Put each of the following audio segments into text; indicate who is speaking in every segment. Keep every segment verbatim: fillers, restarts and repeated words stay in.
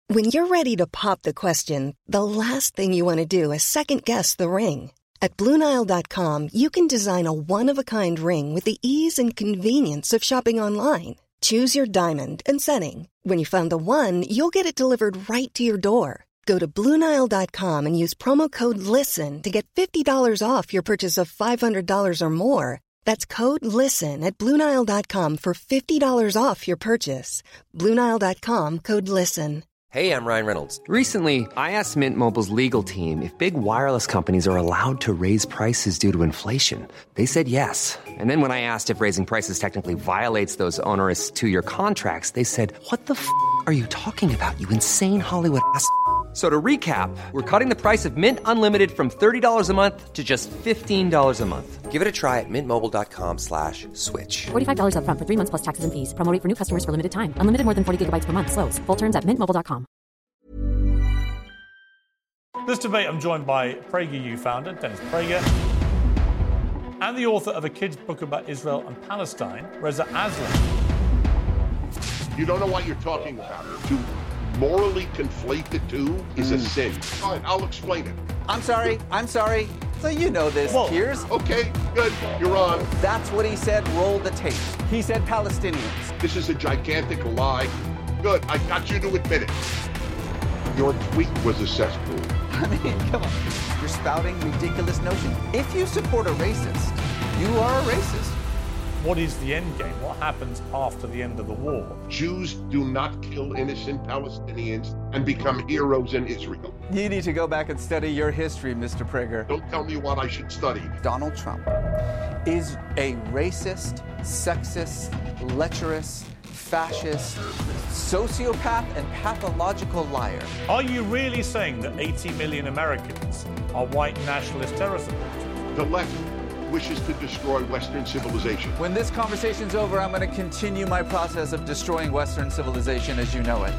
Speaker 1: When you're ready to pop the question, the last thing you want to do is second-guess the ring. At Blue Nile dot com, you can design a one-of-a-kind ring with the ease and convenience of shopping online. Choose your diamond and setting. When you find the one, you'll get it delivered right to your door. Go to Blue Nile dot com and use promo code LISTEN to get fifty dollars off your purchase of five hundred dollars or more. That's code LISTEN at Blue Nile dot com for fifty dollars off your purchase. Blue Nile dot com, code LISTEN.
Speaker 2: Hey, I'm Ryan Reynolds. Recently, I asked Mint Mobile's legal team if big wireless companies are allowed to raise prices due to inflation. They said yes. And then when I asked if raising prices technically violates those onerous two-year contracts, they said, what the f*** are you talking about, you insane Hollywood ass f- So to recap, we're cutting the price of Mint Unlimited from thirty dollars a month to just fifteen dollars a month. Give it a try at mintmobile.com slash switch.
Speaker 3: forty-five dollars up front for three months plus taxes and fees. Promo rate for new customers for limited time. Unlimited more than forty gigabytes per month. Slows full terms at mint mobile dot com.
Speaker 4: This debate, I'm joined by PragerU founder Dennis Prager and the author of a kid's book about Israel and Palestine, Reza Aslan.
Speaker 5: You don't know what you're talking about. To morally conflate the two is mm. a sin. Fine, I'll explain it.
Speaker 6: I'm sorry, I'm sorry. So you know this,
Speaker 5: Whoa.
Speaker 6: Piers.
Speaker 5: Okay, good, you're on.
Speaker 6: That's what he said, roll the tape. He said Palestinians.
Speaker 5: This is a gigantic lie. Good, I got you to admit it. Your tweet was a cesspool.
Speaker 6: I mean, come on. You're spouting ridiculous notions. If you support a racist, you are a racist.
Speaker 4: What is the end game? What happens after the end of the war?
Speaker 5: Jews do not kill innocent Palestinians and become heroes in Israel.
Speaker 6: You need to go back and study your history, Mister Prager.
Speaker 5: Don't tell me what I should study.
Speaker 6: Donald Trump is a racist, sexist, lecherous, fascist, sociopath, and pathological liar.
Speaker 4: Are you really saying that eighty million Americans are white nationalist terror supporters?
Speaker 5: The left wishes to destroy Western civilization.
Speaker 6: When this conversation's over, I'm going to continue my process of destroying Western civilization as you know it.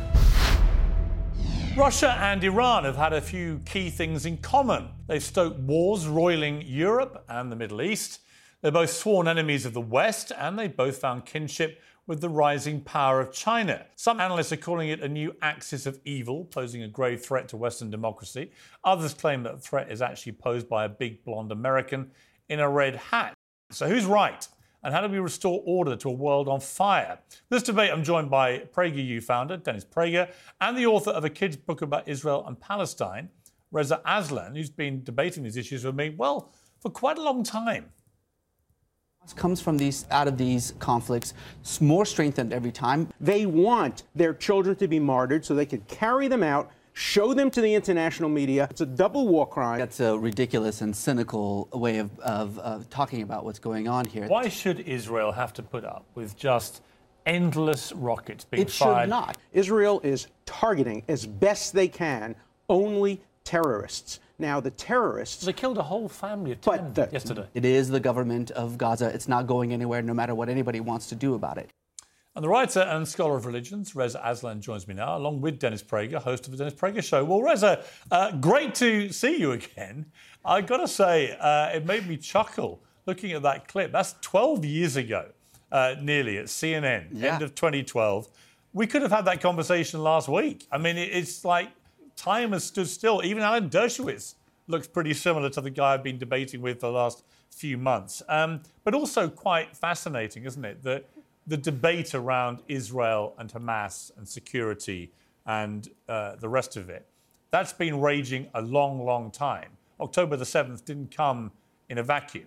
Speaker 4: Russia and Iran have had a few key things in common. They've stoked wars roiling Europe and the Middle East. They're both sworn enemies of the West, and they both found kinship with the rising power of China. Some analysts are calling it a new axis of evil, posing a grave threat to Western democracy. Others claim that the threat is actually posed by a big blonde American in a red hat. So who's right? And how do we restore order to a world on fire? This debate, I'm joined by PragerU founder Dennis Prager and the author of a kid's book about Israel and Palestine, Reza Aslan, who's been debating these issues with me, well, for quite a long time.
Speaker 7: Comes from these, out of these conflicts, more strengthened every time.
Speaker 8: They want their children to be martyred so they can carry them out, show them to the international media. It's a double war crime.
Speaker 7: That's a ridiculous and cynical way of, of, of talking about what's going on here.
Speaker 4: Why should Israel have to put up with just endless rockets being
Speaker 7: it
Speaker 4: fired?
Speaker 7: It should not.
Speaker 8: Israel is targeting, as best they can, only terrorists. Now, the terrorists...
Speaker 4: They killed a whole family of ten the, yesterday.
Speaker 7: It is the government of Gaza. It's not going anywhere, no matter what anybody wants to do about it.
Speaker 4: And the writer and scholar of religions, Reza Aslan, joins me now, along with Dennis Prager, host of the Dennis Prager Show. Well, Reza, uh, great to see you again. I've got to say, uh, it made me chuckle looking at that clip. That's twelve years ago, uh, nearly, at C N N, yeah. End of twenty twelve. We could have had that conversation last week. I mean, it's like time has stood still. Even Alan Dershowitz looks pretty similar to the guy I've been debating with for the last few months. Um, but also quite fascinating, isn't it, that the debate around Israel and Hamas and security and uh, the rest of it, that's been raging a long, long time. October the seventh didn't come in a vacuum.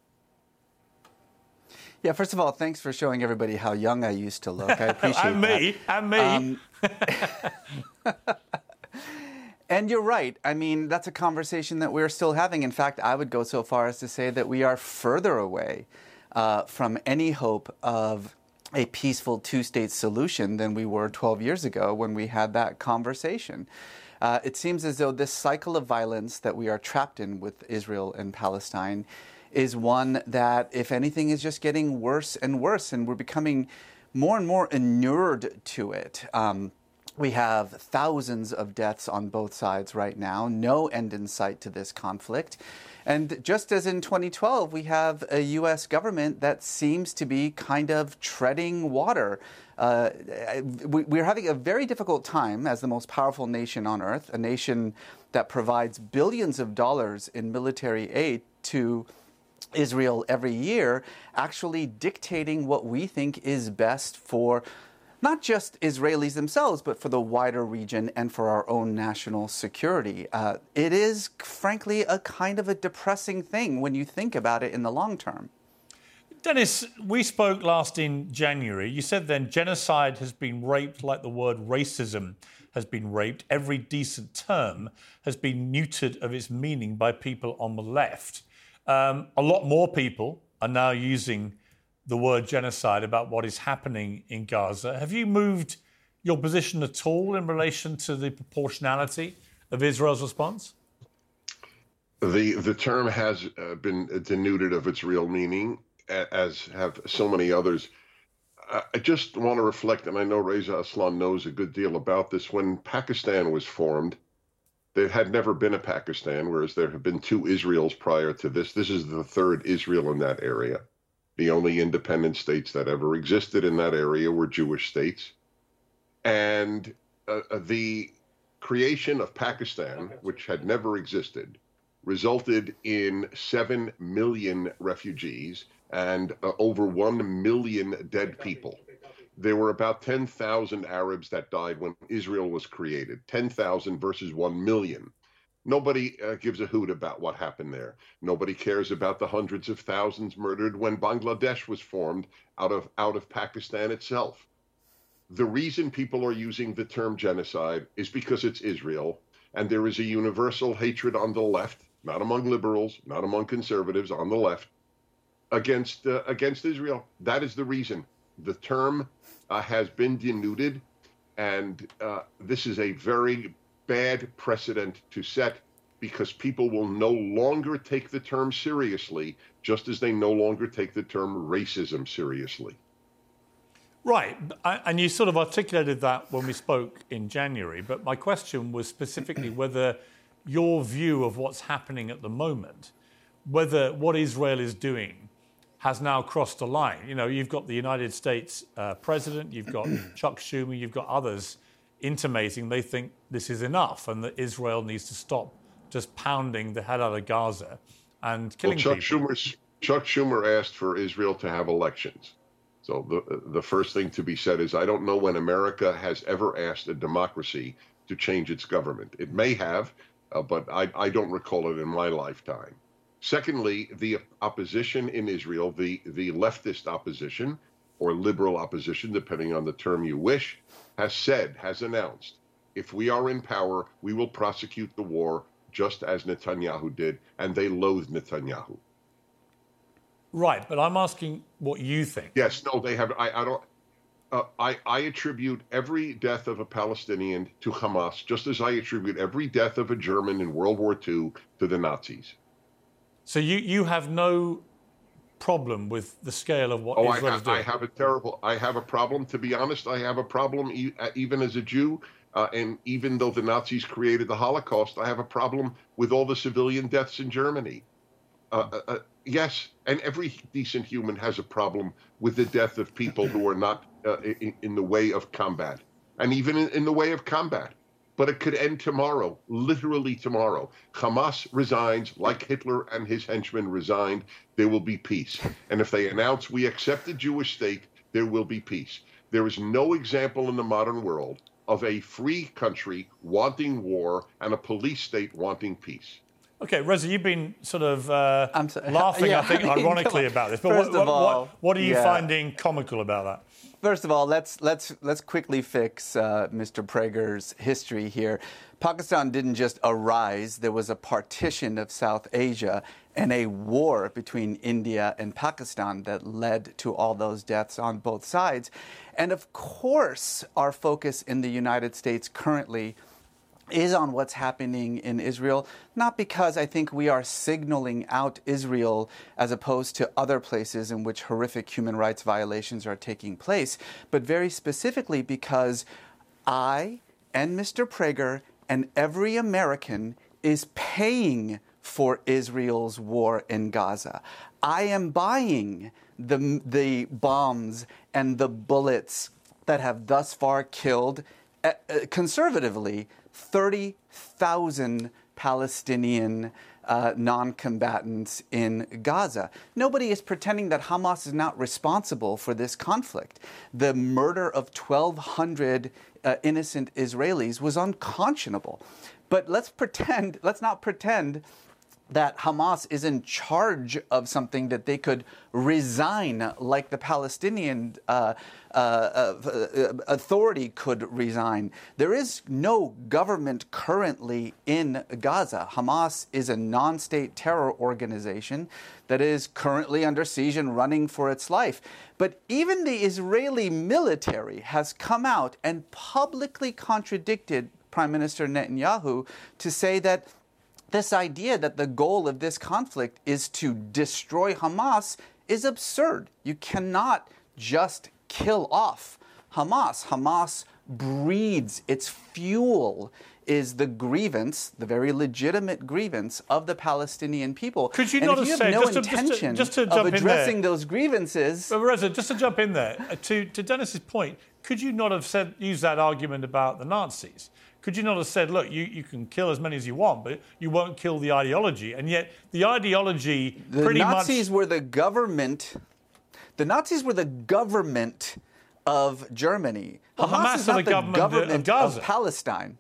Speaker 6: Yeah, first of all, thanks for showing everybody how young I used to look. I appreciate
Speaker 4: and me,
Speaker 6: that.
Speaker 4: And me, and me.
Speaker 6: Um, And you're right. I mean, that's a conversation that we're still having. In fact, I would go so far as to say that we are further away uh, from any hope of a peaceful two-state solution than we were twelve years ago when we had that conversation. Uh, it seems as though this cycle of violence that we are trapped in with Israel and Palestine is one that, if anything, is just getting worse and worse, and we're becoming more and more inured to it. Um, We have thousands of deaths on both sides right now, no end in sight to this conflict. And just as in twenty twelve, we have a U S government that seems to be kind of treading water. Uh, we, we're having a very difficult time as the most powerful nation on earth, a nation that provides billions of dollars in military aid to Israel every year, actually dictating what we think is best for not just Israelis themselves, but for the wider region and for our own national security. Uh, it is, frankly, a kind of a depressing thing when you think about it in the long term.
Speaker 4: Dennis, we spoke last in January. You said then genocide has been raped like the word racism has been raped. Every decent term has been neutered of its meaning by people on the left. Um, a lot more people are now using the word genocide about what is happening in Gaza. Have you moved your position at all in relation to the proportionality of Israel's response?
Speaker 5: The the term has uh, been denuded of its real meaning, as have so many others. I just want to reflect, and I know Reza Aslan knows a good deal about this. When Pakistan was formed, there had never been a Pakistan, whereas there have been two Israels prior to this. This is the third Israel in that area. The only independent states that ever existed in that area were Jewish states. And uh, the creation of Pakistan, which had never existed, resulted in seven million refugees and uh, over one million dead people. There were about ten thousand Arabs that died when Israel was created, ten thousand versus one million. Nobody uh, gives a hoot about what happened there. Nobody cares about the hundreds of thousands murdered when Bangladesh was formed out of out of Pakistan itself. The reason people are using the term genocide is because it's Israel, and there is a universal hatred on the left, not among liberals, not among conservatives, on the left, against uh, against Israel. That is the reason. The term uh, has been denuded, and uh, this is a very bad precedent to set, because people will no longer take the term seriously, just as they no longer take the term racism seriously.
Speaker 4: Right, and you sort of articulated that when we spoke in January, but my question was specifically whether your view of what's happening at the moment, whether what Israel is doing has now crossed a line. You know, you've got the United States uh, president, you've got Chuck Schumer, you've got others intimating they think this is enough and that Israel needs to stop just pounding the hell out of Gaza and killing
Speaker 5: well, Chuck
Speaker 4: people.
Speaker 5: Schumer's, Chuck Schumer asked for Israel to have elections. So the the first thing to be said is I don't know when America has ever asked a democracy to change its government. It may have, uh, but I, I don't recall it in my lifetime. Secondly, the opposition in Israel, the, the leftist opposition, or liberal opposition, depending on the term you wish, has said, has announced, if we are in power, we will prosecute the war just as Netanyahu did, and they loathe Netanyahu.
Speaker 4: Right, but I'm asking what you think.
Speaker 5: Yes, no, they have. I, I don't. Uh, I, I attribute every death of a Palestinian to Hamas, just as I attribute every death of a German in World War Two to the Nazis.
Speaker 4: So you, you have no problem with the scale of what
Speaker 5: oh,
Speaker 4: Israel
Speaker 5: I,
Speaker 4: is doing?
Speaker 5: I have a terrible. I have a problem. To be honest, I have a problem e- even as a Jew. Uh, and even though the Nazis created the Holocaust, I have a problem with all the civilian deaths in Germany. Uh, uh, uh, yes, and every decent human has a problem with the death of people who are not uh, in, in the way of combat, and even in, in the way of combat. But it could end tomorrow, literally tomorrow. Hamas resigns, like Hitler and his henchmen resigned, there will be peace. And if they announce we accept the Jewish state, there will be peace. There is no example in the modern world of a free country wanting war and a police state wanting peace.
Speaker 4: Okay, Reza, you've been sort of uh,
Speaker 6: I'm so,
Speaker 4: laughing,
Speaker 6: yeah,
Speaker 4: I think,
Speaker 6: I mean,
Speaker 4: ironically about this. But
Speaker 6: First
Speaker 4: what,
Speaker 6: of all,
Speaker 4: what, what are you
Speaker 6: yeah.
Speaker 4: finding comical about that?
Speaker 6: First of all, let's let's let's quickly fix uh, Mister Prager's history here. Pakistan didn't just arise. There was a partition of South Asia and a war between India and Pakistan that led to all those deaths on both sides. And of course, our focus in the United States currently is on what's happening in Israel, not because I think we are signaling out Israel as opposed to other places in which horrific human rights violations are taking place, but very specifically because I and Mister Prager and every American is paying for Israel's war in Gaza. I am buying the, the bombs and the bullets that have thus far killed, uh, conservatively, thirty thousand Palestinian uh, non-combatants in Gaza. Nobody is pretending that Hamas is not responsible for this conflict. The murder of twelve hundred uh, innocent Israelis was unconscionable. But let's pretend, let's not pretend that Hamas is in charge of something that they could resign, like the Palestinian uh, uh, uh, Authority could resign. There is no government currently in Gaza. Hamas is a non-state terror organization that is currently under siege and running for its life. But even the Israeli military has come out and publicly contradicted Prime Minister Netanyahu to say that this idea that the goal of this conflict is to destroy Hamas is absurd. You cannot just kill off Hamas. Hamas breeds, its fuel is the grievance, the very legitimate grievance of the Palestinian people.
Speaker 4: Could you
Speaker 6: and
Speaker 4: not
Speaker 6: if
Speaker 4: have
Speaker 6: you have
Speaker 4: said,
Speaker 6: no
Speaker 4: just to,
Speaker 6: intention
Speaker 4: just to, just to
Speaker 6: of
Speaker 4: jump
Speaker 6: addressing
Speaker 4: in there,
Speaker 6: those grievances...
Speaker 4: But Reza, just to jump in there, uh, to, to Dennis's point, could you not have said, used that argument about the Nazis? Could you not have said, look, you, you can kill as many as you want, but you won't kill the ideology? And yet the ideology
Speaker 6: the
Speaker 4: pretty
Speaker 6: Nazis
Speaker 4: much...
Speaker 6: The Nazis were the government... The Nazis were the government of Germany.
Speaker 4: Well,
Speaker 6: Hamas,
Speaker 4: Hamas
Speaker 6: is
Speaker 4: are
Speaker 6: not
Speaker 4: the
Speaker 6: the
Speaker 4: government
Speaker 6: government,
Speaker 4: of Gaza.
Speaker 6: of Palestine.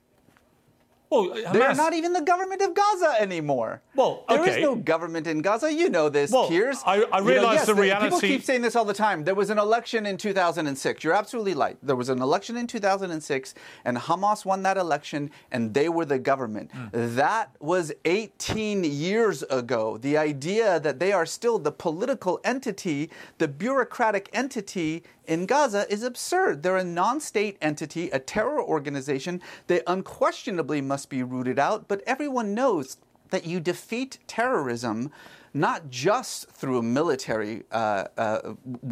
Speaker 4: Well, Hamas...
Speaker 6: They're not even the government of Gaza anymore.
Speaker 4: Well, okay.
Speaker 6: There is no government in Gaza. You know this,
Speaker 4: well,
Speaker 6: Piers.
Speaker 4: I, I
Speaker 6: you
Speaker 4: realize
Speaker 6: know, yes,
Speaker 4: the reality...
Speaker 6: People keep saying this all the time. There was an election in two thousand six. You're absolutely right. There was an election in two thousand six, and Hamas won that election, and they were the government. Mm. That was eighteen years ago. The idea that they are still the political entity, the bureaucratic entity in Gaza is absurd. They're a non-state entity, a terror organization. They unquestionably must be rooted out, but everyone knows that you defeat terrorism not just through a military uh, uh,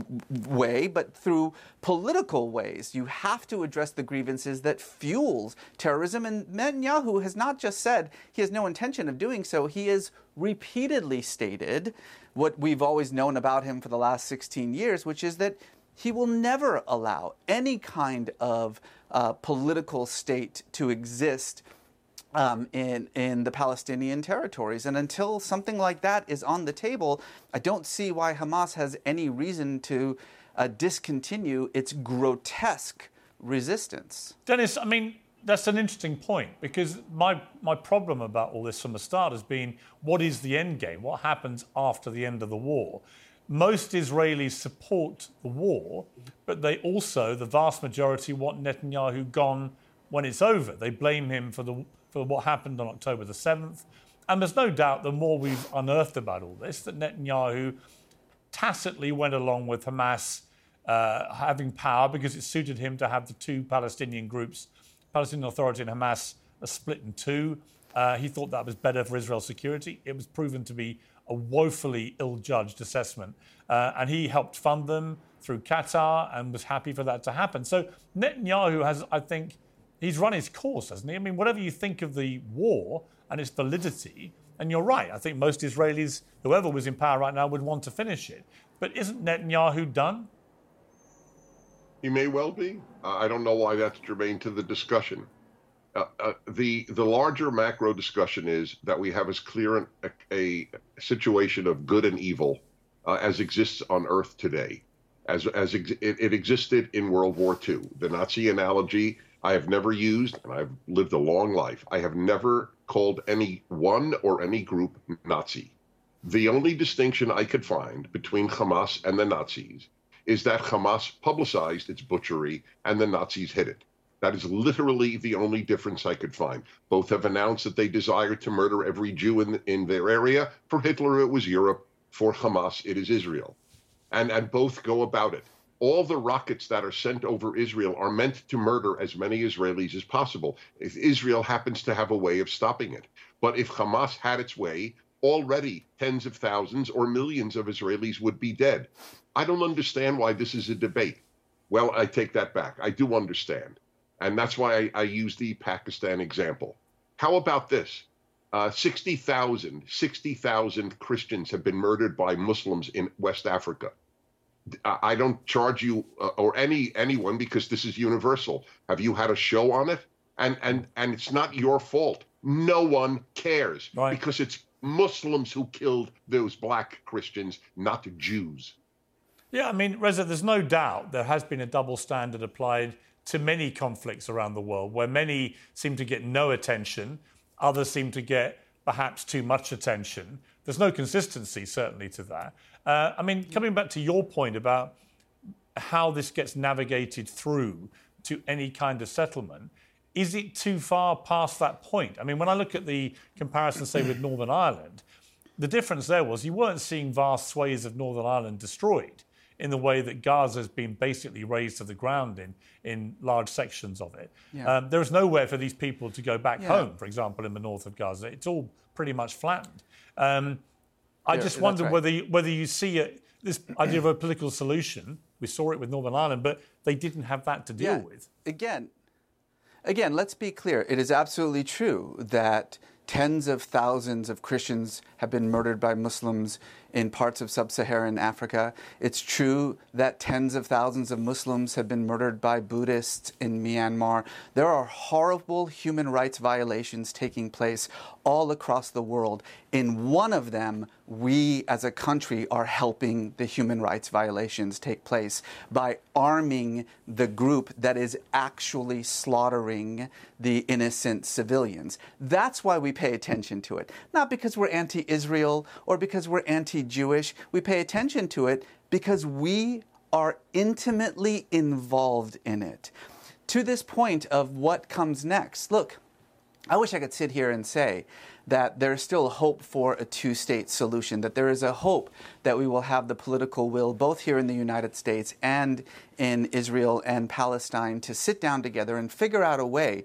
Speaker 6: way, but through political ways. You have to address the grievances that fuels terrorism. And Netanyahu has not just said he has no intention of doing so. He has repeatedly stated what we've always known about him for the last sixteen years, which is that he will never allow any kind of uh, political state to exist um, in, in the Palestinian territories. And until something like that is on the table, I don't see why Hamas has any reason to uh, discontinue its grotesque resistance.
Speaker 4: Dennis, I mean, that's an interesting point, because my, my problem about all this from the start has been, what is the end game? What happens after the end of the war? Most Israelis support the war, but they also, the vast majority, want Netanyahu gone when it's over. They blame him for the for what happened on October the seventh. And there's no doubt, the more we've unearthed about all this, that Netanyahu tacitly went along with Hamas uh, having power because it suited him to have the two Palestinian groups, Palestinian Authority and Hamas, are split in two. Uh, he thought that was better for Israel's security. It was proven to be a woefully ill-judged assessment. Uh, and he helped fund them through Qatar and was happy for that to happen. So Netanyahu has, I think, he's run his course, hasn't he? I mean, whatever you think of the war and its validity, and you're right, I think most Israelis, whoever was in power right now, would want to finish it. But isn't Netanyahu done?
Speaker 5: He may well be. Uh, I don't know why that's germane to the discussion. Uh, uh, the the larger macro discussion is that we have as clear a, a situation of good and evil uh, as exists on Earth today, as as ex- it, it existed in World War Two. The Nazi analogy I have never used, and I've lived a long life. I have never called any one or any group Nazi. The only distinction I could find between Hamas and the Nazis is that Hamas publicized its butchery and the Nazis hid it. That is literally the only difference I could find. Both have announced that they desire to murder every Jew in, in their area. For Hitler, it was Europe. For Hamas, it is Israel. And, and both go about it. All the rockets that are sent over Israel are meant to murder as many Israelis as possible. If Israel happens to have a way of stopping it. But if Hamas had its way, already tens of thousands or millions of Israelis would be dead. I don't understand why this is a debate. Well, I take that back. I do understand. And that's why I, I use the Pakistan example. How about this? Uh, sixty thousand, sixty thousand Christians have been murdered by Muslims in West Africa. I don't charge you uh, or any anyone because this is universal. Have you had a show on it? And and and it's not your fault. No one cares right. because it's Muslims who killed those black Christians, not Jews.
Speaker 4: Yeah, I mean, Reza, there's no doubt there has been a double standard applied to many conflicts around the world, where many seem to get no attention, others seem to get perhaps too much attention. There's no consistency, certainly, to that. Uh, I mean, coming back to your point about how this gets navigated through to any kind of settlement, is it too far past that point? I mean, when I look at the comparison, say, with Northern Ireland, the difference there was you weren't seeing vast swathes of Northern Ireland destroyed in the way that Gaza has been basically razed to the ground in, in large sections of it. Yeah. Um, there is nowhere for these people to go back yeah. home, for example, in the north of Gaza. It's all pretty much flattened. Um, I yeah, just wonder right. whether you, whether you see a, this idea of a political solution. We saw it with Northern Ireland, but they didn't have that to deal
Speaker 6: yeah.
Speaker 4: with.
Speaker 6: Again, again, let's be clear. It is absolutely true that tens of thousands of Christians have been murdered by Muslims in parts of sub-Saharan Africa. It's true that tens of thousands of Muslims have been murdered by Buddhists in Myanmar. There are horrible human rights violations taking place all across the world. In one of them, we as a country are helping the human rights violations take place by arming the group that is actually slaughtering the innocent civilians. That's why we pay attention to it. Not because we're anti-Israel or because we're anti-Jewish. We pay attention to it because we are intimately involved in it. To this point of what comes next, look, I wish I could sit here and say that there's still hope for a two-state solution, that there is a hope that we will have the political will, both here in the United States and in Israel and Palestine, to sit down together and figure out a way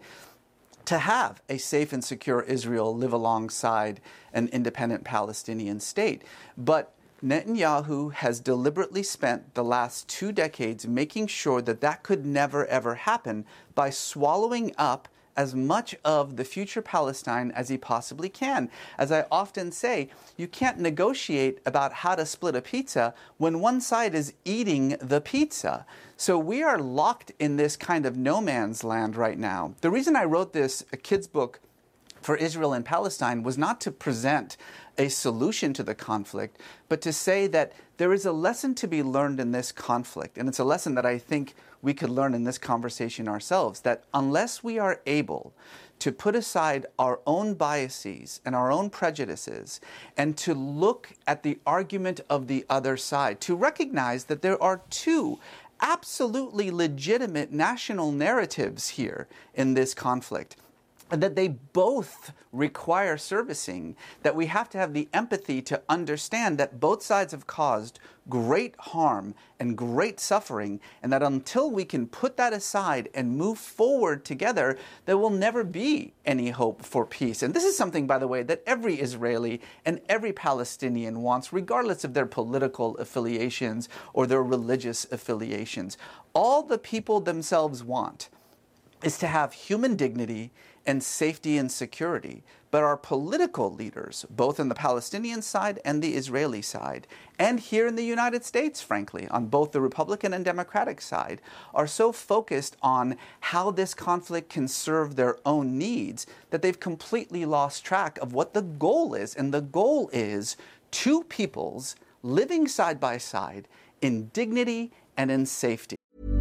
Speaker 6: to have a safe and secure Israel live alongside an independent Palestinian state. But Netanyahu has deliberately spent the last two decades making sure that that could never, ever happen by swallowing up as much of the future Palestine as he possibly can. As I often say, you can't negotiate about how to split a pizza when one side is eating the pizza. So we are locked in this kind of no man's land right now. The reason I wrote this a kid's book for Israel and Palestine was not to present a solution to the conflict, but to say that there is a lesson to be learned in this conflict. And it's a lesson that I think we could learn in this conversation ourselves, that unless we are able to put aside our own biases and our own prejudices and to look at the argument of the other side, to recognize that there are two absolutely legitimate national narratives here in this conflict, and that they both require servicing, that we have to have the empathy to understand that both sides have caused great harm and great suffering, and that until we can put that aside and move forward together, there will never be any hope for peace. And this is something, by the way, that every Israeli and every Palestinian wants, regardless of their political affiliations or their religious affiliations. All the people themselves want is to have human dignity and safety and security. But our political leaders, both on the Palestinian side and the Israeli side, and here in the United States, frankly, on both the Republican and Democratic side, are so focused on how this conflict can serve their own needs that they've completely lost track of what the goal is. And the goal is two peoples living side by side in dignity and in safety.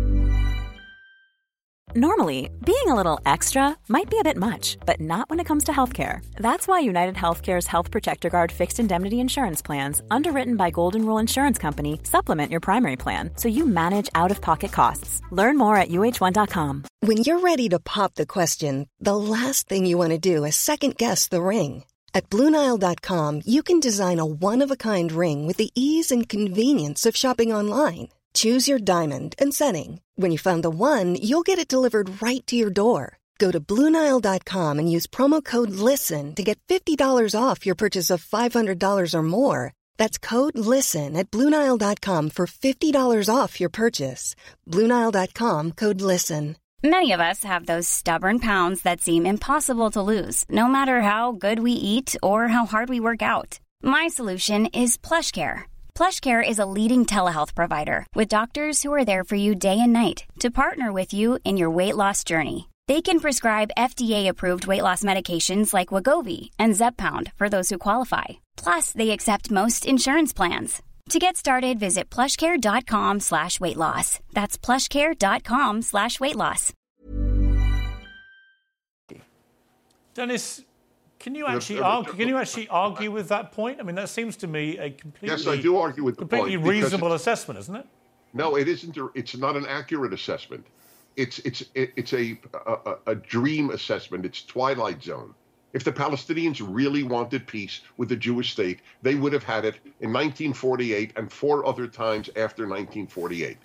Speaker 3: Normally, being a little extra might be a bit much, but not when it comes to healthcare. That's why United Healthcare's Health Protector Guard fixed indemnity insurance plans, underwritten by Golden Rule Insurance Company, supplement your primary plan so you manage out-of-pocket costs. Learn more at U H one dot com.
Speaker 1: When you're ready to pop the question, the last thing you want to do is second-guess the ring. At Blue Nile dot com, you can design a one-of-a-kind ring with the ease and convenience of shopping online. Choose your diamond and setting. When you find the one, you'll get it delivered right to your door. Go to Blue Nile dot com and use promo code LISTEN to get fifty dollars off your purchase of five hundred dollars or more. That's code LISTEN at Blue Nile dot com for fifty dollars off your purchase. Blue Nile dot com, code LISTEN.
Speaker 9: Many of us have those stubborn pounds that seem impossible to lose, no matter how good we eat or how hard we work out. My solution is PlushCare. PlushCare is a leading telehealth provider with doctors who are there for you day and night to partner with you in your weight loss journey. They can prescribe F D A-approved weight loss medications like Wegovy and Zepbound for those who qualify. Plus, they accept most insurance plans. To get started, visit plushcare.com slash weight loss. That's plushcare.com slash weight loss.
Speaker 4: Dennis, can you actually argue? Can you actually argue with that point? I mean, that seems to me a completely
Speaker 5: yes, I do argue with the
Speaker 4: completely
Speaker 5: point
Speaker 4: reasonable assessment, isn't it?
Speaker 5: No, it isn't. A, it's not an accurate assessment. It's it's it's a, a a dream assessment. It's Twilight Zone. If the Palestinians really wanted peace with the Jewish state, they would have had it in nineteen forty-eight and four other times after nineteen forty-eight.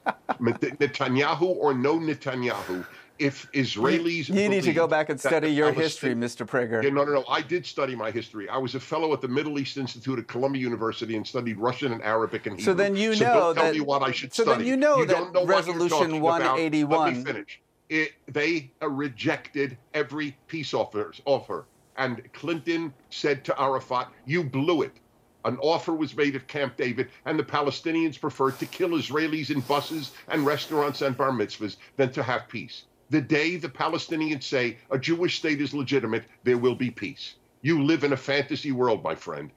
Speaker 5: Netanyahu or no Netanyahu, if Israelis...
Speaker 6: You, you need to go back and study your history, Mister Prager.
Speaker 5: Yeah, no, no, no. I did study my history. I was a fellow at the Middle East Institute at Columbia University and studied Russian and Arabic and Hebrew.
Speaker 6: So then you
Speaker 5: so
Speaker 6: know
Speaker 5: don't tell
Speaker 6: that...
Speaker 5: me what I should
Speaker 6: so
Speaker 5: study.
Speaker 6: then you know
Speaker 5: you
Speaker 6: that
Speaker 5: don't know
Speaker 6: Resolution
Speaker 5: what you're
Speaker 6: one eighty-one...
Speaker 5: Let me finish. It, they uh, rejected every peace offers, offer. And Clinton said to Arafat, you blew it. An offer was made at Camp David, and the Palestinians preferred to kill Israelis in buses and restaurants and bar mitzvahs than to have peace. The day the Palestinians say a Jewish state is legitimate, there will be peace. You live in a fantasy world, my friend.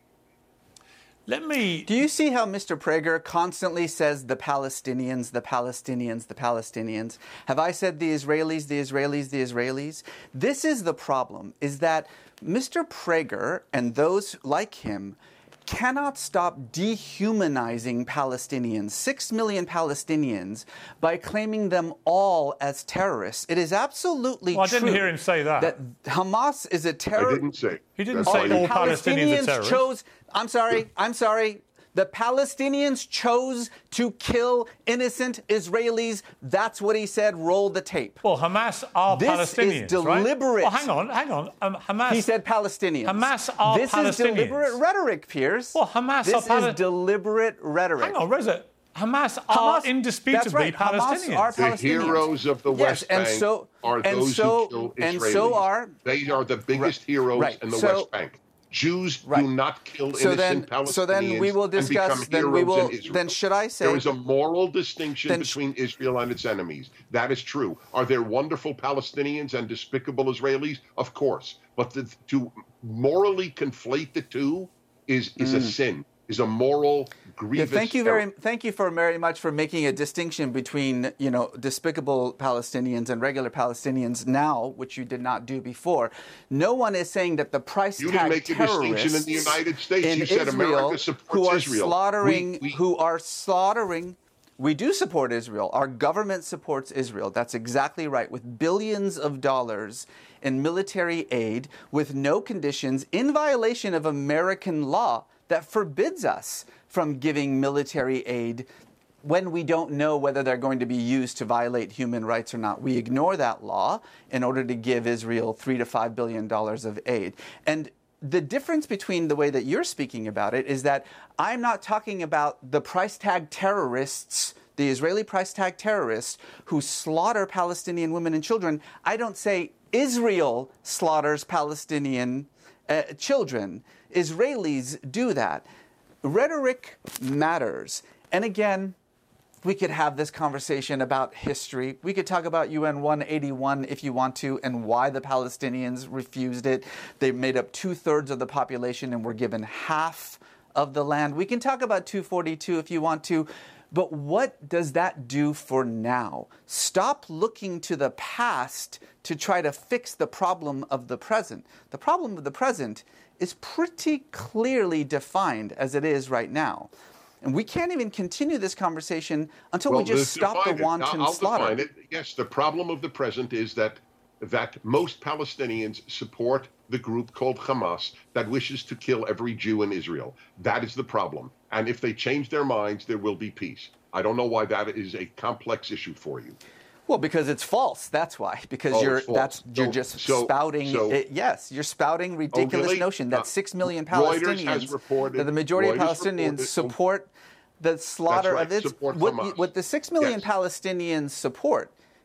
Speaker 4: Let me...
Speaker 6: Do you see how Mister Prager constantly says the Palestinians, the Palestinians, the Palestinians? Have I said the Israelis, the Israelis, the Israelis? This is the problem, is that Mister Prager and those like him cannot stop dehumanizing Palestinians, six million Palestinians, by claiming them all as terrorists. It is absolutely
Speaker 4: well, I
Speaker 6: true.
Speaker 4: didn't hear him say that.
Speaker 6: That Hamas is a terror.
Speaker 5: I didn't say.
Speaker 4: He didn't
Speaker 5: That's
Speaker 4: say all Palestinians are terrorists.
Speaker 6: Chose, I'm sorry, I'm sorry. The Palestinians chose to kill innocent Israelis. That's what he said. Roll the tape.
Speaker 4: Well, Hamas are
Speaker 6: this
Speaker 4: Palestinians,
Speaker 6: This is deliberate.
Speaker 4: Right? Well, hang on, hang on. Um, Hamas.
Speaker 6: He said Palestinians.
Speaker 4: Hamas are
Speaker 6: this
Speaker 4: Palestinians.
Speaker 6: This is deliberate rhetoric, Piers.
Speaker 4: Well, Hamas
Speaker 6: this
Speaker 4: are Palestinians.
Speaker 6: This is deliberate rhetoric.
Speaker 4: Hang on, Reza. Hamas,
Speaker 6: Hamas
Speaker 4: are indisputably
Speaker 6: right.
Speaker 4: Palestinians.
Speaker 6: Hamas are Palestinians.
Speaker 5: The heroes of the
Speaker 6: yes,
Speaker 5: West
Speaker 6: and
Speaker 5: Bank
Speaker 6: so,
Speaker 5: are
Speaker 6: and
Speaker 5: those
Speaker 6: so,
Speaker 5: who kill Israelis.
Speaker 6: And so are...
Speaker 5: They are the biggest
Speaker 6: right,
Speaker 5: heroes
Speaker 6: right.
Speaker 5: in the
Speaker 6: so,
Speaker 5: West Bank. Jews
Speaker 6: right.
Speaker 5: do not kill
Speaker 6: so
Speaker 5: innocent
Speaker 6: then,
Speaker 5: Palestinians.
Speaker 6: So then we will discuss. Then we will. Then should I say?
Speaker 5: There is a moral distinction
Speaker 6: then,
Speaker 5: between Israel and its enemies. That is true. Are there wonderful Palestinians and despicable Israelis? Of course. But the, to morally conflate the two is is mm. a sin. Is a moral grievous.
Speaker 6: Yeah, thank you
Speaker 5: error.
Speaker 6: very, thank you for very much for making a distinction between, you know, despicable Palestinians and regular Palestinians now, which you did not do before. No one is saying that the price
Speaker 5: you
Speaker 6: tag
Speaker 5: didn't make
Speaker 6: terrorists
Speaker 5: a distinction in the United States.
Speaker 6: in
Speaker 5: You said
Speaker 6: Israel
Speaker 5: America supports
Speaker 6: who are
Speaker 5: Israel.
Speaker 6: slaughtering,
Speaker 5: we, we,
Speaker 6: who are slaughtering. We do support Israel. Our government supports Israel. That's exactly right. With billions of dollars in military aid, with no conditions, in violation of American law that forbids us from giving military aid when we don't know whether they're going to be used to violate human rights or not. We ignore that law in order to give Israel three to five billion dollars of aid. And the difference between the way that you're speaking about it is that I'm not talking about the price tag terrorists, the Israeli price tag terrorists who slaughter Palestinian women and children. I don't say Israel slaughters Palestinian uh, children. Israelis do that. Rhetoric matters. And again, we could have this conversation about history. We could talk about U N one eighty-one if you want to, and why the Palestinians refused it. They made up two-thirds of the population and were given half of the land. We can talk about two forty-two if you want to. But what does that do for now? Stop looking to the past to try to fix the problem of the present. The problem of the present is pretty clearly defined as it is right now. And we can't even continue this conversation until
Speaker 5: well,
Speaker 6: we just stop the wanton
Speaker 5: I'll
Speaker 6: slaughter.
Speaker 5: Define it. Yes, the problem of the present is that that most Palestinians support the group called Hamas that wishes to kill every Jew in Israel. That is the problem. And if they change their minds, there will be peace. I don't know why that is a complex issue for you.
Speaker 6: Well, because it's false. That's why. Because
Speaker 5: oh,
Speaker 6: you're
Speaker 5: false.
Speaker 6: that's you're
Speaker 5: so,
Speaker 6: just
Speaker 5: so,
Speaker 6: spouting.
Speaker 5: So,
Speaker 6: it, yes, you're spouting ridiculous
Speaker 5: okay,
Speaker 6: notion that
Speaker 5: uh,
Speaker 6: six million
Speaker 5: Reuters has
Speaker 6: Palestinians,
Speaker 5: reported,
Speaker 6: that the majority
Speaker 5: Reuters
Speaker 6: of Palestinians
Speaker 5: reported,
Speaker 6: support the slaughter
Speaker 5: right,
Speaker 6: of its.
Speaker 5: support
Speaker 6: What,
Speaker 5: Hamas.
Speaker 6: what the six million
Speaker 5: yes.
Speaker 6: Palestinians support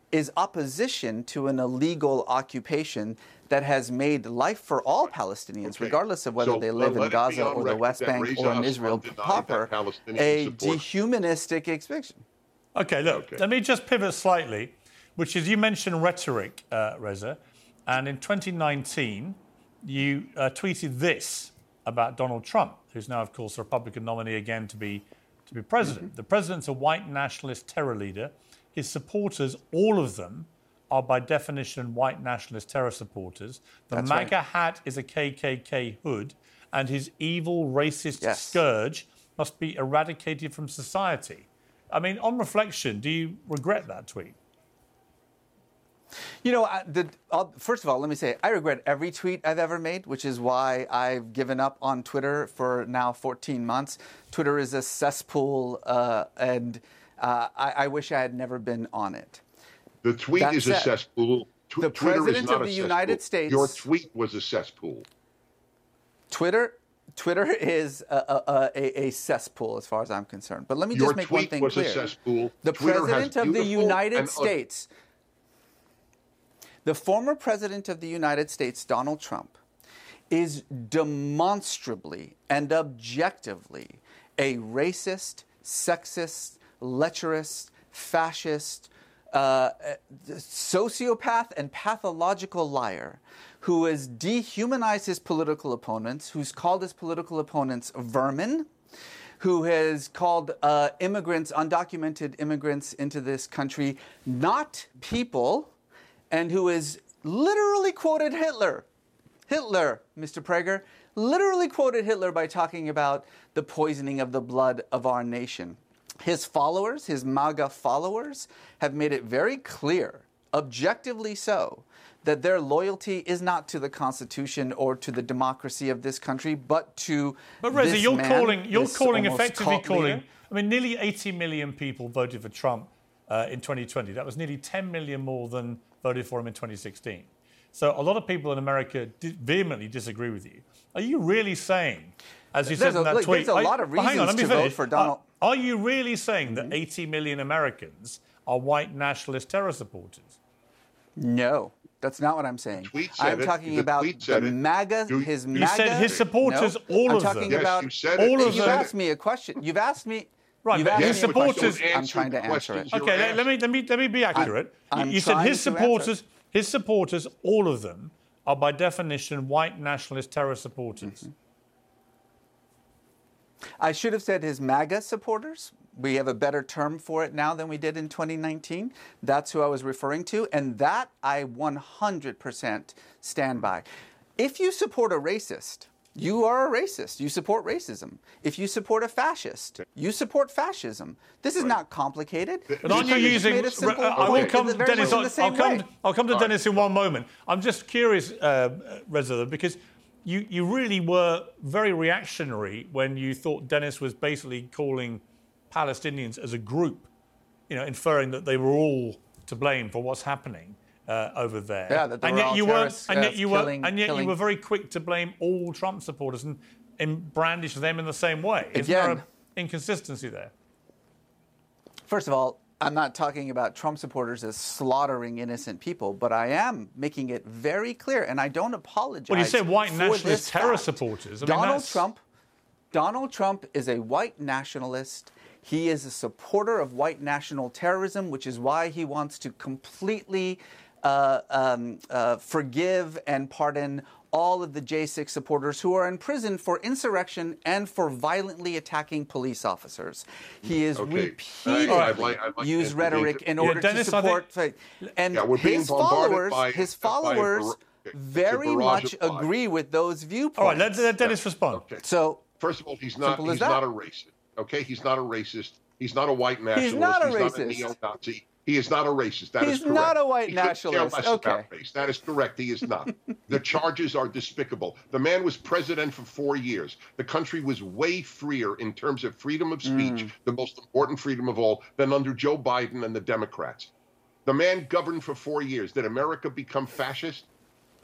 Speaker 6: is opposition to an illegal occupation that has made life for all Palestinians, okay. regardless of whether so, they live in Gaza or the West Bank or in Israel proper, a support. dehumanistic expansion.
Speaker 4: Okay, look,
Speaker 5: okay.
Speaker 4: let me just pivot slightly, which is you mentioned rhetoric, uh, Reza, and in twenty nineteen, you uh, tweeted this about Donald Trump, who's now, of course, a Republican nominee again to be to be president. Mm-hmm. The president's a white nationalist terror leader. His supporters, all of them, are by definition white nationalist terror supporters. The That's MAGA right. hat is a K K K hood, and his evil, racist yes. scourge must be eradicated from society. I mean, on reflection, do you regret that tweet?
Speaker 6: You know, the, I'll, first of all, let me say, I regret every tweet I've ever made, which is why I've given up on Twitter for now fourteen months. Twitter is a cesspool, uh, and uh, I, I wish I had never been on it.
Speaker 5: The tweet that is said, a cesspool. Tw-
Speaker 6: the
Speaker 5: Twitter
Speaker 6: President
Speaker 5: is not
Speaker 6: of the
Speaker 5: a
Speaker 6: United States...
Speaker 5: Your tweet was a cesspool.
Speaker 6: Twitter... Twitter is a, a, a, a cesspool as far as I'm concerned. But let me just
Speaker 5: Your
Speaker 6: make one thing clear.
Speaker 5: Your tweet was a cesspool.
Speaker 6: The
Speaker 5: Twitter
Speaker 6: President of the United States... The former President of the United States, Donald Trump, is demonstrably and objectively a racist, sexist, lecherous, fascist, uh, sociopath and pathological liar who has dehumanized his political opponents, who's called his political opponents vermin, who has called uh, immigrants, undocumented immigrants into this country, not people, and who has literally quoted Hitler. Hitler, Mister Prager, literally quoted Hitler by talking about the poisoning of the blood of our nation. His followers, his MAGA followers, have made it very clear, objectively so, that their loyalty is not to the Constitution or to the democracy of this country, but to
Speaker 4: But Reza,
Speaker 6: this
Speaker 4: you're
Speaker 6: man,
Speaker 4: calling, you're
Speaker 6: this
Speaker 4: calling effectively calling.
Speaker 6: leader.
Speaker 4: I mean, nearly eighty million people voted for Trump uh, in twenty twenty. That was nearly ten million more than voted for him in twenty sixteen. So a lot of people in America di- vehemently disagree with you. Are you really saying, as you
Speaker 6: there's
Speaker 4: said in
Speaker 6: a,
Speaker 4: that
Speaker 6: look,
Speaker 4: tweet...
Speaker 6: There's a lot of reasons
Speaker 4: hang on, let me
Speaker 6: to
Speaker 4: finish.
Speaker 6: vote for Donald...
Speaker 4: Are, are you really saying that eighty million Americans are white nationalist terror supporters?
Speaker 6: No, that's not what I'm saying. I'm
Speaker 5: it.
Speaker 6: talking
Speaker 5: the
Speaker 6: about the MAGA,
Speaker 5: you,
Speaker 6: his
Speaker 5: you
Speaker 6: MAGA...
Speaker 4: You said his supporters,
Speaker 6: no,
Speaker 4: all
Speaker 6: I'm
Speaker 4: of them.
Speaker 6: talking
Speaker 5: Yes,
Speaker 6: about
Speaker 5: you said
Speaker 6: all
Speaker 5: it.
Speaker 6: of
Speaker 5: You
Speaker 6: them. You've
Speaker 5: said
Speaker 6: asked me a question. You've asked me...
Speaker 4: Right,
Speaker 6: You've
Speaker 4: but
Speaker 6: asked
Speaker 4: his
Speaker 6: me a
Speaker 4: supporters...
Speaker 6: question. I'm trying to answer it.
Speaker 4: Okay, let, let me let me let me be accurate.
Speaker 6: I'm, I'm
Speaker 4: you said his supporters,
Speaker 6: it.
Speaker 4: his supporters, all of them, are by definition white nationalist terror supporters.
Speaker 6: Mm-hmm. I should have said his MAGA supporters. We have a better term for it now than we did in twenty nineteen. That's who I was referring to, and that I one hundred percent stand by. If you support a racist, you are a racist. You support racism. If you support a fascist, you support fascism. This is right. not complicated.
Speaker 4: But aren't you using...
Speaker 6: Simple,
Speaker 4: I will come, Dennis, I'll, I'll come, I'll come to
Speaker 5: All
Speaker 4: Dennis
Speaker 5: right.
Speaker 4: in one moment. I'm just curious, uh, Reza, because you, you really were very reactionary when you thought Dennis was basically calling Palestinians as a group, you know, inferring that they were all to blame for what's happening. Uh, over there,
Speaker 6: yeah, that they
Speaker 4: and
Speaker 6: were
Speaker 4: yet
Speaker 6: all
Speaker 4: you weren't, and yet
Speaker 6: uh,
Speaker 4: you
Speaker 6: killing,
Speaker 4: were, and yet
Speaker 6: killing.
Speaker 4: you were very quick to blame all Trump supporters and, and brandish them in the same way. Is
Speaker 6: Again,
Speaker 4: there an inconsistency there?
Speaker 6: First of all, I'm not talking about Trump supporters as slaughtering innocent people, but I am making it very clear, and I don't apologize.
Speaker 4: Well, you said white
Speaker 6: for
Speaker 4: nationalist
Speaker 6: this
Speaker 4: terror
Speaker 6: fact.
Speaker 4: supporters. I mean,
Speaker 6: Donald
Speaker 4: that's...
Speaker 6: Trump, Donald Trump is a white nationalist. He is a supporter of white national terrorism, which is why he wants to completely uh, um, uh, forgive and pardon all of the J six supporters who are in prison for insurrection and for violently attacking police officers. He is
Speaker 5: okay.
Speaker 6: repeatedly
Speaker 5: I, I'd like, I'd like
Speaker 6: used
Speaker 5: to
Speaker 6: rhetoric in
Speaker 4: Yeah,
Speaker 6: order
Speaker 4: Dennis,
Speaker 6: to support...
Speaker 4: think...
Speaker 6: And
Speaker 5: yeah, we're being
Speaker 6: his
Speaker 5: bombarded
Speaker 6: followers,
Speaker 5: by,
Speaker 6: his
Speaker 5: by
Speaker 6: followers
Speaker 5: a,
Speaker 6: very much agree with those viewpoints.
Speaker 4: All right, let, let Dennis
Speaker 5: yeah.
Speaker 4: respond.
Speaker 5: Okay.
Speaker 6: So,
Speaker 5: first of all, he's not
Speaker 6: simple as
Speaker 5: he's
Speaker 6: that.
Speaker 5: not a racist. Okay, he's not a racist. He's not a white nationalist.
Speaker 6: He's not a
Speaker 5: he's
Speaker 6: racist.
Speaker 5: Not a neo-Nazi. He is not a racist. That
Speaker 6: He's
Speaker 5: is correct.
Speaker 6: not a white
Speaker 5: he couldn't
Speaker 6: nationalist.
Speaker 5: care less
Speaker 6: Okay.
Speaker 5: about race. That is correct. He is not. The charges are despicable. The man was president for four years. The country was way freer in terms of freedom of speech,
Speaker 6: Mm.
Speaker 5: the most important freedom of all, than under Joe Biden and the Democrats. The man governed for four years. Did America become fascist?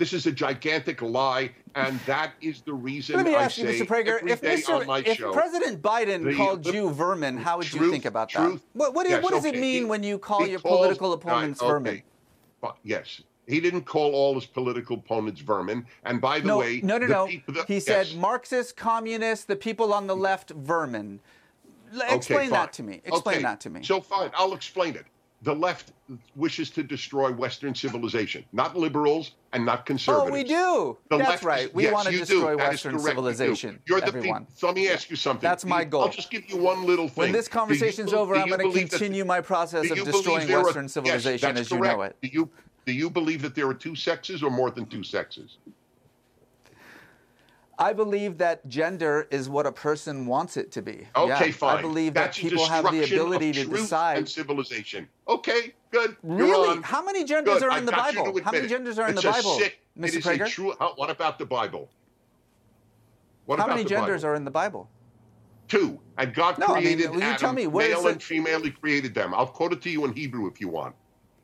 Speaker 5: This is a gigantic lie, and that is the reason
Speaker 6: Let me
Speaker 5: I
Speaker 6: ask you,
Speaker 5: say
Speaker 6: Mister Prager,
Speaker 5: every
Speaker 6: if,
Speaker 5: day
Speaker 6: Mister
Speaker 5: on my
Speaker 6: if
Speaker 5: show,
Speaker 6: President Biden
Speaker 5: the-
Speaker 6: called
Speaker 5: the-
Speaker 6: you vermin, how would
Speaker 5: truth,
Speaker 6: you think about
Speaker 5: truth,
Speaker 6: that? What, what,
Speaker 5: yes,
Speaker 6: what does
Speaker 5: okay.
Speaker 6: it mean
Speaker 5: He-
Speaker 6: when you call
Speaker 5: he
Speaker 6: your
Speaker 5: calls-
Speaker 6: political opponents
Speaker 5: right,
Speaker 6: vermin?
Speaker 5: okay. But yes, he didn't call all his political opponents vermin. And by the
Speaker 6: no,
Speaker 5: way,
Speaker 6: no, no,
Speaker 5: the
Speaker 6: no.
Speaker 5: people that-
Speaker 6: he said
Speaker 5: yes.
Speaker 6: Marxist, communists, the people on the left, vermin. L-
Speaker 5: Okay,
Speaker 6: Explain
Speaker 5: fine.
Speaker 6: that to me. Explain
Speaker 5: Okay,
Speaker 6: that to me.
Speaker 5: So fine, I'll explain it. The left wishes to destroy Western civilization, not liberals and not conservatives.
Speaker 6: Oh, we do.
Speaker 5: The
Speaker 6: That's
Speaker 5: left
Speaker 6: right.
Speaker 5: is-
Speaker 6: We
Speaker 5: yes,
Speaker 6: want to
Speaker 5: you
Speaker 6: destroy
Speaker 5: do. That is
Speaker 6: Western
Speaker 5: correct, you do.
Speaker 6: civilization.
Speaker 5: You're the
Speaker 6: everyone.
Speaker 5: people. So let me ask you something.
Speaker 6: That's my
Speaker 5: You-
Speaker 6: goal.
Speaker 5: I'll just give you one little thing.
Speaker 6: When this
Speaker 5: Do you
Speaker 6: conversation's
Speaker 5: bel-
Speaker 6: over,
Speaker 5: do
Speaker 6: I'm
Speaker 5: you
Speaker 6: going to
Speaker 5: believe that-
Speaker 6: continue my process
Speaker 5: do
Speaker 6: of
Speaker 5: you believe
Speaker 6: destroying
Speaker 5: there are-
Speaker 6: Western
Speaker 5: yes,
Speaker 6: civilization
Speaker 5: that's
Speaker 6: as you know
Speaker 5: correct.
Speaker 6: it.
Speaker 5: Do you, do you believe that there are two sexes or more than two sexes?
Speaker 6: I believe that gender is what a person wants it to be.
Speaker 5: Okay,
Speaker 6: yeah,
Speaker 5: fine.
Speaker 6: I believe
Speaker 5: That's
Speaker 6: that people have the
Speaker 5: destruction
Speaker 6: ability
Speaker 5: of
Speaker 6: to
Speaker 5: truth
Speaker 6: decide.
Speaker 5: and civilization. Okay, good. You're
Speaker 6: Really?
Speaker 5: on.
Speaker 6: How many genders
Speaker 5: Good.
Speaker 6: are
Speaker 5: I
Speaker 6: in the
Speaker 5: got you to
Speaker 6: Bible? How many
Speaker 5: admit it.
Speaker 6: genders are in
Speaker 5: It's
Speaker 6: the
Speaker 5: a
Speaker 6: Bible,
Speaker 5: sick-
Speaker 6: Mister
Speaker 5: It is a
Speaker 6: Prager?
Speaker 5: true. How, what about the Bible? What
Speaker 6: How
Speaker 5: about
Speaker 6: many
Speaker 5: the
Speaker 6: genders
Speaker 5: Bible?
Speaker 6: are in the Bible?
Speaker 5: Two. And God
Speaker 6: No, I mean,
Speaker 5: created
Speaker 6: will you
Speaker 5: Adam,
Speaker 6: tell me, where is
Speaker 5: male
Speaker 6: it-
Speaker 5: and female. He created them. I'll quote it to you in Hebrew if you want.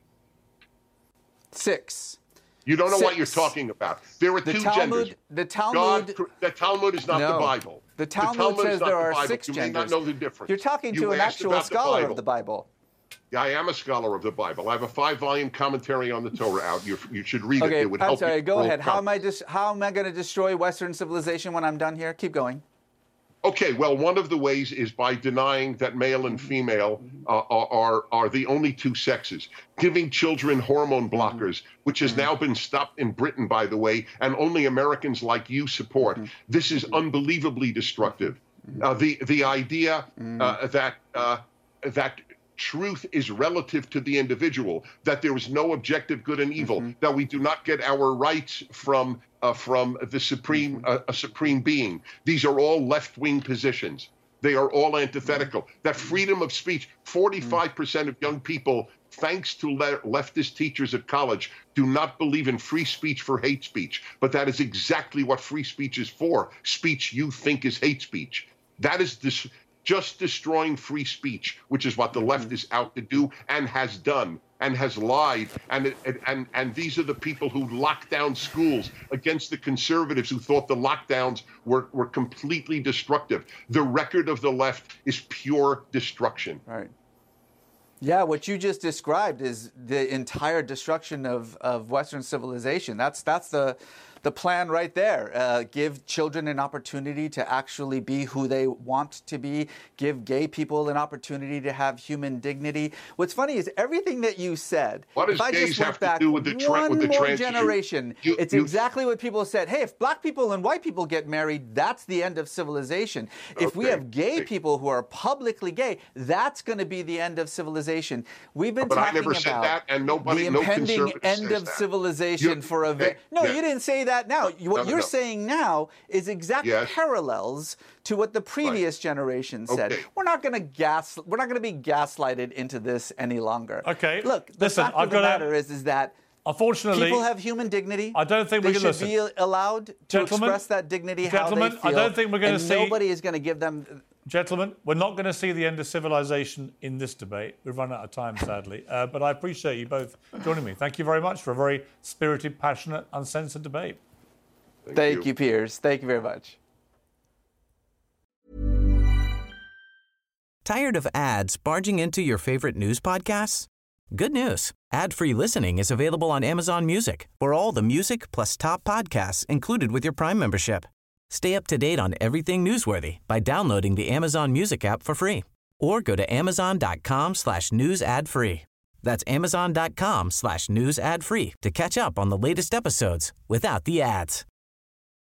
Speaker 6: Six.
Speaker 5: You don't know what you're
Speaker 6: Six.
Speaker 5: talking about. There are
Speaker 6: The
Speaker 5: two
Speaker 6: Talmud,
Speaker 5: genders.
Speaker 6: the
Speaker 5: God,
Speaker 6: Talmud,
Speaker 5: cr- the Talmud is not
Speaker 6: No.
Speaker 5: the Bible.
Speaker 6: the Talmud,
Speaker 5: is
Speaker 6: says
Speaker 5: not
Speaker 6: there
Speaker 5: the
Speaker 6: are
Speaker 5: Bible.
Speaker 6: six
Speaker 5: You
Speaker 6: genders.
Speaker 5: may not know the difference.
Speaker 6: You're talking
Speaker 5: You
Speaker 6: to an
Speaker 5: asked
Speaker 6: actual
Speaker 5: about the
Speaker 6: scholar
Speaker 5: Bible.
Speaker 6: of the Bible.
Speaker 5: Yeah, I am a scholar of the Bible. I have a five-volume commentary on the Torah out. You, you should read it.
Speaker 6: Okay,
Speaker 5: It would
Speaker 6: I'm
Speaker 5: help
Speaker 6: sorry.
Speaker 5: you
Speaker 6: Go
Speaker 5: grow
Speaker 6: ahead. How am I
Speaker 5: confidence.
Speaker 6: dis- How am I going to destroy Western civilization when I'm done here? Keep going.
Speaker 5: Okay, well, one of the ways is by denying that male and female uh, are, are are the only two sexes, giving children hormone blockers, which has now been stopped in Britain, by the way, and only Americans like you support. This is unbelievably destructive. Uh, the the idea uh, that uh, that truth is relative to the individual, that there is no objective good and evil,
Speaker 6: Mm-hmm.
Speaker 5: that we do not get our rights from uh, from the supreme uh, a supreme being. These are all left-wing positions. They are all antithetical. That freedom of speech, forty-five percent of young people, thanks to le- leftist teachers at college, do not believe in free speech for hate speech. But that is exactly what free speech is for. Speech you think is hate speech. That is this. Just destroying free speech, which is what the left is out to do and has done and has lied. And, and, and, and these are the people who locked down schools against the conservatives who thought the lockdowns were, were completely destructive. The record of the left is pure destruction.
Speaker 6: Right. Yeah, what you just described is the entire destruction of, of Western civilization. That's that's the the plan right there. Uh, give children an opportunity to actually be who they want to be. Give gay people an opportunity to have human dignity. What's funny is everything that you said.
Speaker 5: What does
Speaker 6: if I
Speaker 5: gays
Speaker 6: just went
Speaker 5: have to
Speaker 6: back
Speaker 5: do with the tra-
Speaker 6: one
Speaker 5: with the
Speaker 6: more
Speaker 5: trans issue?
Speaker 6: generation,
Speaker 5: You-
Speaker 6: it's
Speaker 5: you-
Speaker 6: exactly what people said. Hey, if black people and white people get married, that's the end of civilization. If we
Speaker 5: Okay.
Speaker 6: have gay
Speaker 5: Okay.
Speaker 6: people who are publicly gay, that's going to be the end of civilization. We've been
Speaker 5: But I
Speaker 6: talking
Speaker 5: never
Speaker 6: about
Speaker 5: said that, and nobody-
Speaker 6: the
Speaker 5: no
Speaker 6: impending
Speaker 5: conservative
Speaker 6: end
Speaker 5: says
Speaker 6: of
Speaker 5: that.
Speaker 6: civilization
Speaker 5: You-
Speaker 6: for a very...
Speaker 5: hey,
Speaker 6: No,
Speaker 5: yeah.
Speaker 6: you didn't say that now. You- What
Speaker 5: No, no,
Speaker 6: you're
Speaker 5: no.
Speaker 6: saying now is exact
Speaker 5: Yes.
Speaker 6: parallels to what the previous generation said.
Speaker 5: Okay.
Speaker 6: We're not going to gas. We're not going to be gaslighted into this any longer.
Speaker 4: Okay,
Speaker 6: Look, the
Speaker 4: listen,
Speaker 6: fact
Speaker 4: I've
Speaker 6: of the
Speaker 4: gotta-
Speaker 6: matter is, is that
Speaker 4: Unfortunately,
Speaker 6: people have human dignity.
Speaker 4: I don't think
Speaker 6: they
Speaker 4: we can
Speaker 6: should
Speaker 4: listen.
Speaker 6: be allowed to
Speaker 4: Gentlemen,
Speaker 6: express that dignity how
Speaker 4: gentlemen,
Speaker 6: they
Speaker 4: I
Speaker 6: feel.
Speaker 4: don't think we're gonna
Speaker 6: and
Speaker 4: see-
Speaker 6: nobody is going to give them.
Speaker 4: Gentlemen, we're not going to see the end of civilization in this debate. We've run out of time, sadly. Uh, but I appreciate you both joining me. Thank you very much for a very spirited, passionate, uncensored debate.
Speaker 5: Thank,
Speaker 6: Thank
Speaker 5: you.
Speaker 6: you, Piers. Thank you very much.
Speaker 10: Tired of ads barging into your favorite news podcasts? Good news. Ad-free listening is available on Amazon Music for all the music plus top podcasts included with your Prime membership. Stay up to date on everything newsworthy by downloading the Amazon Music app for free or go to amazon.com slash news ad free. That's amazon.com slash news ad free to catch up on the latest episodes without the ads.